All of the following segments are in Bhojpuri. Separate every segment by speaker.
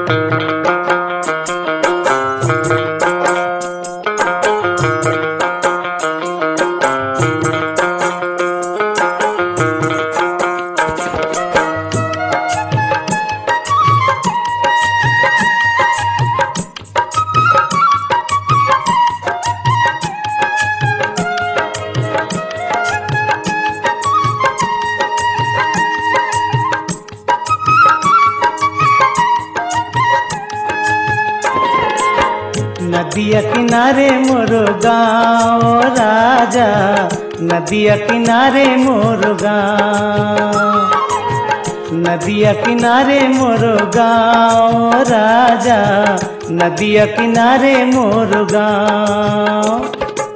Speaker 1: नदिया किनारे मोर गाँव राजा, नदिया किनारे मोर गाँव, नदिया किनारे मोर गाँव राजा, नदिया किनारे मोर गाँव।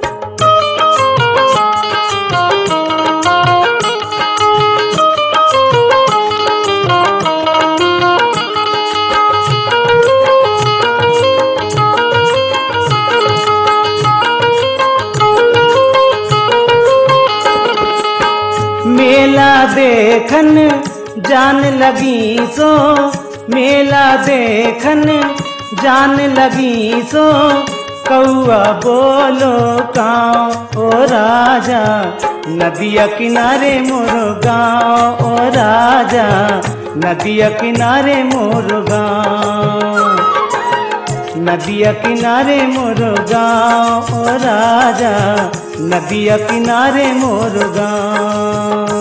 Speaker 1: मेला देखन जान लगी सो, मेला देखन जान लगी सो, कौआ बोलो काँव ओ राजा, नदिया किनारे मोर गाँव ओ राजा, नदिया किनारे मोर गाँव, नदिया किनारे मोर गाँव ओ राजा, नदिया किनारे मोर गाँव।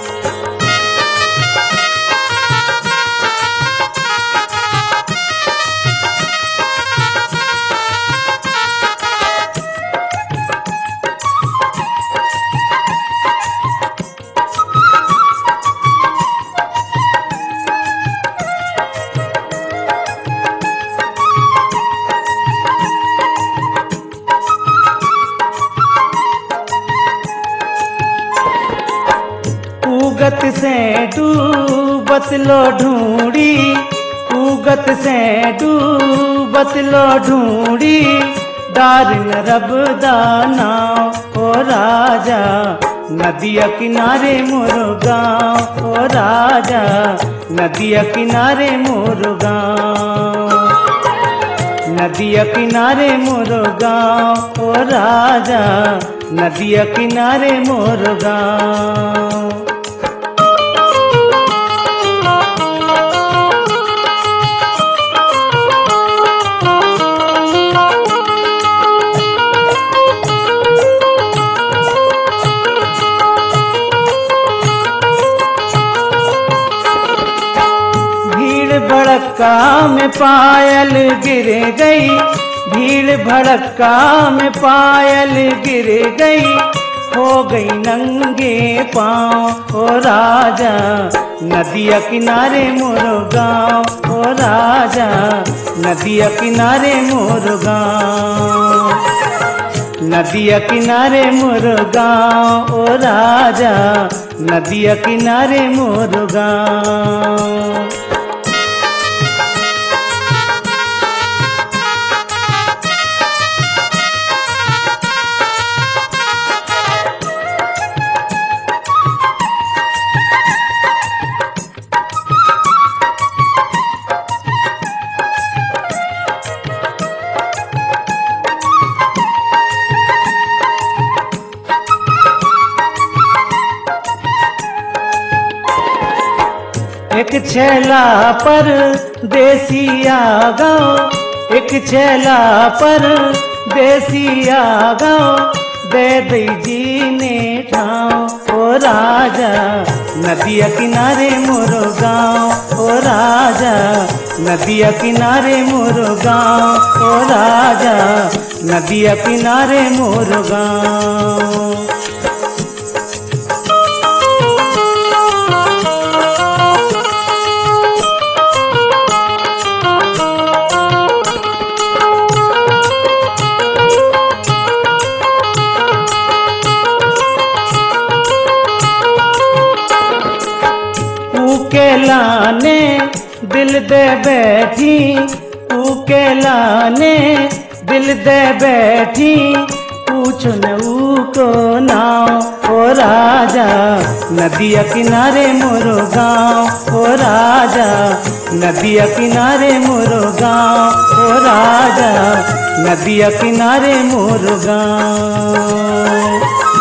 Speaker 1: उगत से डूबत लो ढूंढी, उगत से डूबत लो ढूंढी, डार न रब दाना ओ राजा, नदिया किनारे मोर गाँव ओ राजा, नदिया किनारे मोर गाँव, नदिया किनारे मोर गाँव ओ राजा, नदिया किनारे मोर गाँव। भड़का में पायल गिर गई, भीड़ भड़का में पायल गिर गई, हो गई नंगे पाँव ओ राजा, नदिया किनारे मोर गाँव ओ राजा, नदिया किनारे मोर गाँव, नदिया किनारे मोर गाँव ओ राजा, नदिया किनारे मोर गाँव। एक छैला पर देसिया गाँव, एक छैला पर देसिया गाँव, दे दई जी ने ठाव ओ राजा, नदिया किनारे मोर गाँव ओ राजा, नदिया किनारे मोर गाँव ओ राजा, नदिया किनारे मोर गाँव। लाने दिल दे बैठी, उके लाने दिल दे बैठी, पूछो न ऊको नाव ओ राजा नदिया किनारे मोरो गाँव ओ राजा नदिया किनारे मोरो गाँव ओ राजा नदिया किनारे मोरो गाँव।